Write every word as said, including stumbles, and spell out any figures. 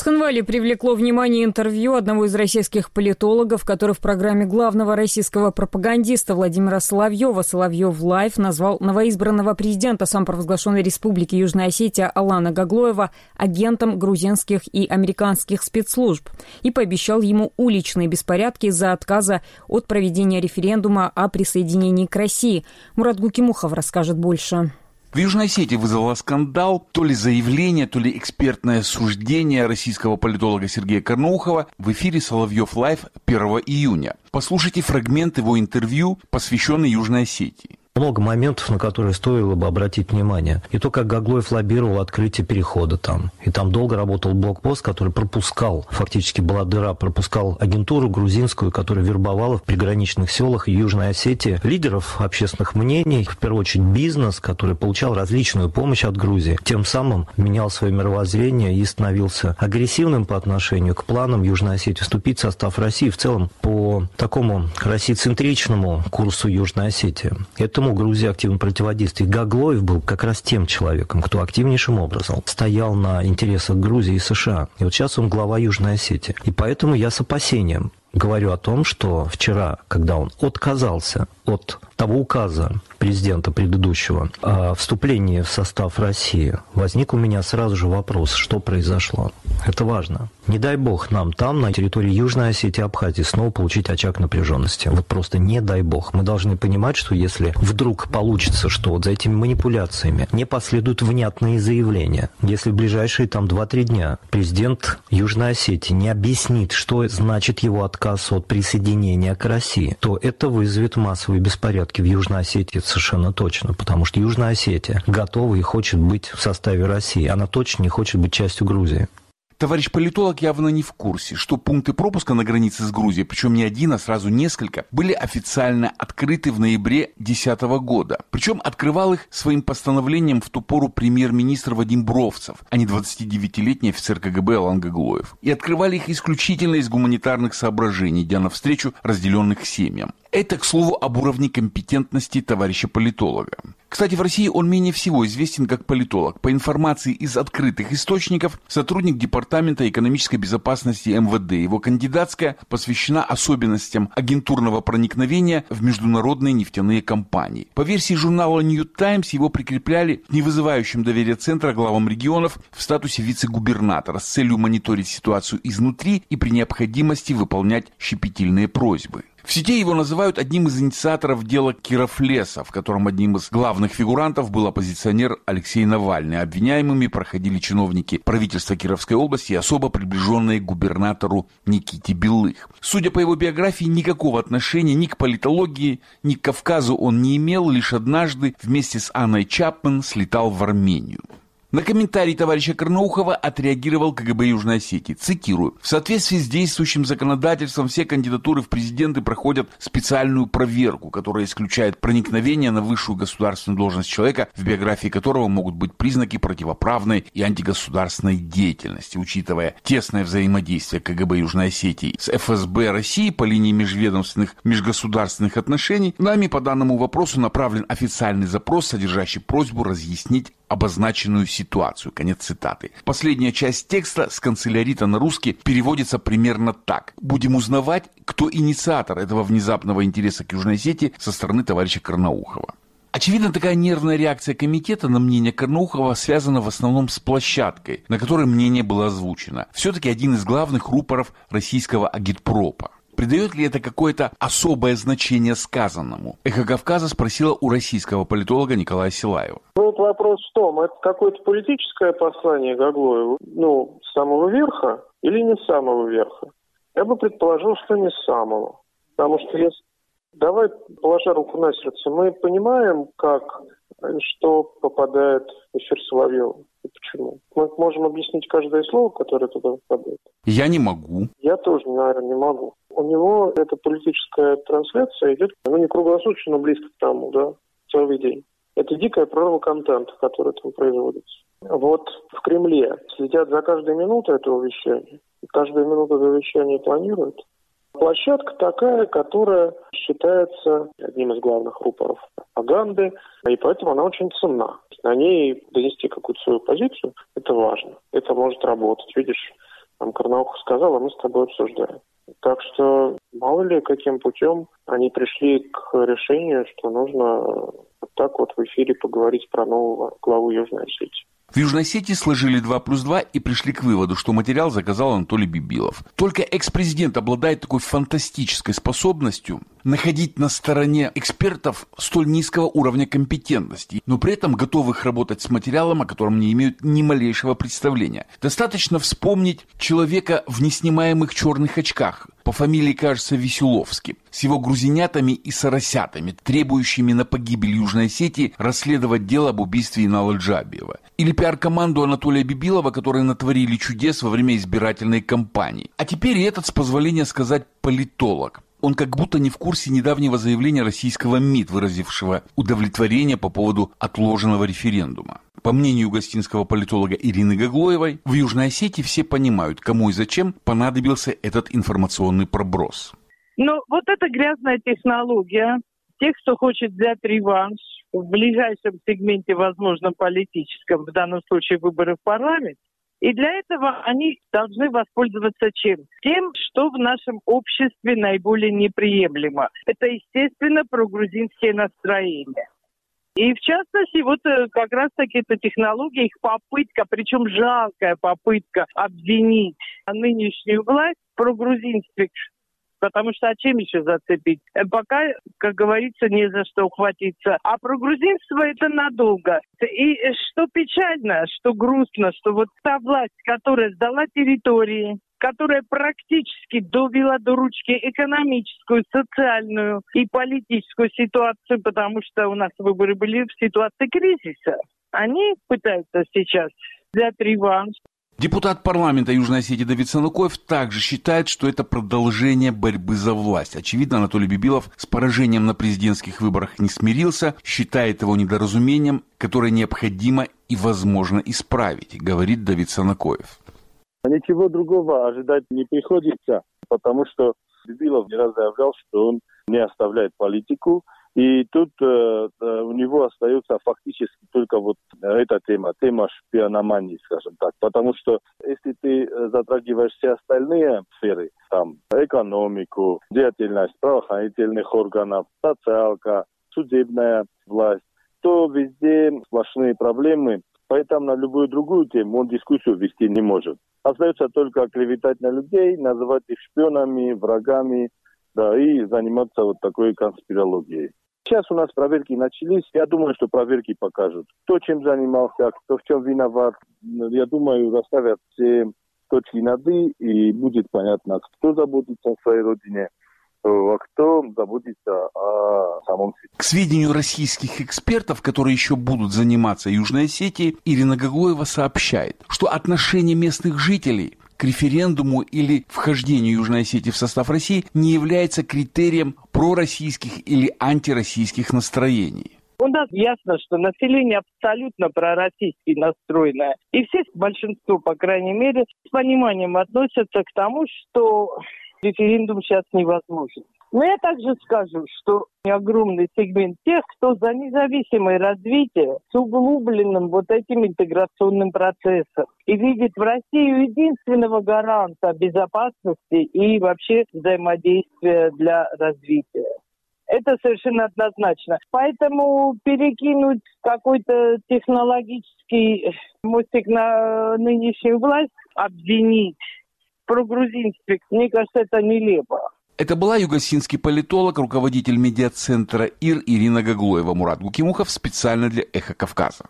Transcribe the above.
Цхинвале привлекло внимание интервью одного из российских политологов, который в программе главного российского пропагандиста Владимира Соловьева «Соловьев Лайв» назвал новоизбранного президента самопровозглашенной республики Южная Осетия Алана Гаглоева агентом грузинских и американских спецслужб и пообещал ему уличные беспорядки из-за отказа от проведения референдума о присоединении к России. Мурат Гукимухов расскажет больше. В Южной Осетии вызвало скандал то ли заявление, то ли экспертное суждение российского политолога Сергея Карнаухова в эфире «Соловьев Лайв» первого июня. Послушайте фрагмент его интервью, посвященный Южной Осетии. Много моментов, на которые стоило бы обратить внимание. И то, как Гаглоев лоббировал открытие перехода там. И там долго работал блокпост, который пропускал, фактически была дыра, пропускал агентуру грузинскую, которая вербовала в приграничных селах Южной Осетии лидеров общественных мнений, в первую очередь бизнес, который получал различную помощь от Грузии. Тем самым менял свое мировоззрение и становился агрессивным по отношению к планам Южной Осетии вступить в состав России в целом по такому российцентричному курсу Южной Осетии. Этому Грузия активно противодействует. Гаглоев был как раз тем человеком, кто активнейшим образом стоял на интересах Грузии и США. И вот сейчас он глава Южной Осетии. И поэтому я с опасением говорю о том, что вчера, когда он отказался от того указа президента предыдущего о вступлении в состав России, возник у меня сразу же вопрос, что произошло. Это важно. Не дай бог нам там, на территории Южной Осетии и Абхазии, снова получить очаг напряженности. Вот просто не дай бог. Мы должны понимать, что если вдруг получится, что вот за этими манипуляциями не последуют внятные заявления, если в ближайшие там два-три дня президент Южной Осетии не объяснит, что значит его отказ от присоединения к России, то это вызовет массовые беспорядки в Южной Осетии совершенно точно, потому что Южная Осетия готова и хочет быть в составе России. Она точно не хочет быть частью Грузии. Товарищ политолог явно не в курсе, что пункты пропуска на границе с Грузией, причем не один, а сразу несколько, были официально открыты в ноябре две тысячи десятого года. Причем открывал их своим постановлением в ту пору премьер-министр Вадим Бровцев, а не двадцатидевятилетний офицер ка гэ бэ Алан Гаглоев. И открывали их исключительно из гуманитарных соображений, идя навстречу разделенных семьям. Это, к слову, об уровне компетентности товарища политолога. Кстати, в России он менее всего известен как политолог. По информации из открытых источников, сотрудник Департамента экономической безопасности эм вэ дэ. Его кандидатская посвящена особенностям агентурного проникновения в международные нефтяные компании. По версии журнала New Times, его прикрепляли к невызывающим доверия центра главам регионов в статусе вице-губернатора с целью мониторить ситуацию изнутри и при необходимости выполнять щепетильные просьбы. В сети его называют одним из инициаторов дела Кировлеса, в котором одним из главных фигурантов был оппозиционер Алексей Навальный. Обвиняемыми проходили чиновники правительства Кировской области и особо приближенные к губернатору Никите Белых. Судя по его биографии, никакого отношения ни к политологии, ни к Кавказу он не имел, лишь однажды вместе с Анной Чапман слетал в Армению. На комментарий товарища Карнаухова отреагировал ка гэ бэ Южной Осетии. Цитирую. «В соответствии с действующим законодательством все кандидатуры в президенты проходят специальную проверку, которая исключает проникновение на высшую государственную должность человека, в биографии которого могут быть признаки противоправной и антигосударственной деятельности. Учитывая тесное взаимодействие ка гэ бэ Южной Осетии с эф эс бэ России по линии межведомственных межгосударственных отношений, нами по данному вопросу направлен официальный запрос, содержащий просьбу разъяснить обозначенную ситуацию». Конец цитаты. Последняя часть текста с канцелярита на русский переводится примерно так. Будем узнавать, кто инициатор этого внезапного интереса к Южной Осетии со стороны товарища Карнаухова. Очевидно, такая нервная реакция комитета на мнение Карнаухова связана в основном с площадкой, на которой мнение было озвучено. Все-таки один из главных рупоров российского агитпропа. Придает ли это какое-то особое значение сказанному? «Эхо Кавказа» спросила у российского политолога Николая Силаева. Вот вопрос в том, это какое-то политическое послание Гаглоеву, ну, с самого верха или не с самого верха? Я бы предположил, что не с самого. Потому что если... Давай, положа руку на сердце, мы понимаем, как, что попадает в эфир Соловьева. И почему? Мы можем объяснить каждое слово, которое туда попадает. Я не могу. Я тоже, наверное, не могу. У него эта политическая трансляция идет, ну, не круглосуточно, но близко к тому, да, целый день. Это дикая прорва контента, который там производится. Вот в Кремле следят за каждой минутой этого вещания. И каждую минуту этого вещания планируют. Площадка такая, которая считается одним из главных рупоров пропаганды, и поэтому она очень ценна. На ней донести какую-то свою позицию – это важно. Это может работать. Видишь, Там Карнаухов сказал, а мы с тобой обсуждаем. Так что мало ли каким путем они пришли к решению, что нужно вот так вот в эфире поговорить про нового главу Южной Осетии. В Южной Осетии сложили два плюс два и пришли к выводу, что материал заказал Анатолий Бибилов. Только экс-президент обладает такой фантастической способностью находить на стороне экспертов столь низкого уровня компетентности, но при этом готовых работать с материалом, о котором не имеют ни малейшего представления. Достаточно вспомнить человека в неснимаемых черных очках, по фамилии, кажется, Веселовский, с его грузинятами и соросятами, требующими на погибель Южной Осетии расследовать дело об убийстве Инала Джабиева. Или пиар-команду Анатолия Бибилова, которые натворили чудес во время избирательной кампании. А теперь и этот, с позволения сказать, политолог. Он как будто не в курсе недавнего заявления российского МИД, выразившего удовлетворение по поводу отложенного референдума. По мнению югостинского политолога Ирины Гаглоевой, в Южной Осетии все понимают, кому и зачем понадобился этот информационный проброс. Ну, вот это грязная технология. Тех, кто хочет взять реванш в ближайшем сегменте, возможно, политическом, в данном случае выборы в парламент, и для этого они должны воспользоваться чем? Тем, что в нашем обществе наиболее неприемлемо. Это, естественно, прогрузинские настроения. И в частности, вот как раз-таки эта технология, их попытка, причем жалкая попытка обвинить нынешнюю власть в прогрузинстве, потому что а чем еще зацепить? Пока, как говорится, не за что ухватиться. А прогрузинство это надолго. И что печально, что грустно, что вот та власть, которая сдала территории, которая практически довела до ручки экономическую, социальную и политическую ситуацию, потому что у нас выборы были в ситуации кризиса. Они пытаются сейчас взять реванш. Депутат парламента Южной Осетии Давид Санукоев также считает, что это продолжение борьбы за власть. Очевидно, Анатолий Бибилов с поражением на президентских выборах не смирился, считает его недоразумением, которое необходимо и возможно исправить, говорит Давид Санукоев. Ничего другого ожидать не приходится, потому что Бибилов не раз заявлял, что он не оставляет политику. И тут э, у него остается фактически только вот эта тема, тема шпиономании, скажем так. Потому что если ты затрагиваешь все остальные сферы, там, экономику, деятельность правоохранительных органов, социалка, судебная власть, то везде сплошные проблемы. Поэтому на любую другую тему он дискуссию вести не может. Остается только клеветать на людей, называть их шпионами, врагами, да, и заниматься вот такой конспирологией. Сейчас у нас проверки начались. Я думаю, что проверки покажут, кто чем занимался, кто в чем виноват. Я думаю, расставят все точки над «и», и будет понятно, кто заботится о своей родине, а кто заботится о самом себе. К сведению российских экспертов, которые еще будут заниматься Южной Осетией, Ирина Гаглоева сообщает, что отношение местных жителей к референдуму или вхождению Южной Осетии в состав России не является критерием пророссийских или антироссийских настроений. У нас ясно, что население абсолютно пророссийски настроенное. И все, большинство, по крайней мере, с пониманием относятся к тому, что референдум сейчас невозможен. Но я также скажу, что огромный сегмент тех, кто за независимое развитие с углубленным вот этим интеграционным процессом и видит в Россию единственного гаранта безопасности и вообще взаимодействия для развития. Это совершенно однозначно. Поэтому перекинуть какой-то технологический мостик на нынешнюю власть, обвинить в прогрузинстве, мне кажется, это нелепо. Это была югосинский политолог, руководитель медиацентра ИР Ирина Гаглоева. Мурат Гукимухов специально для «Эхо Кавказа».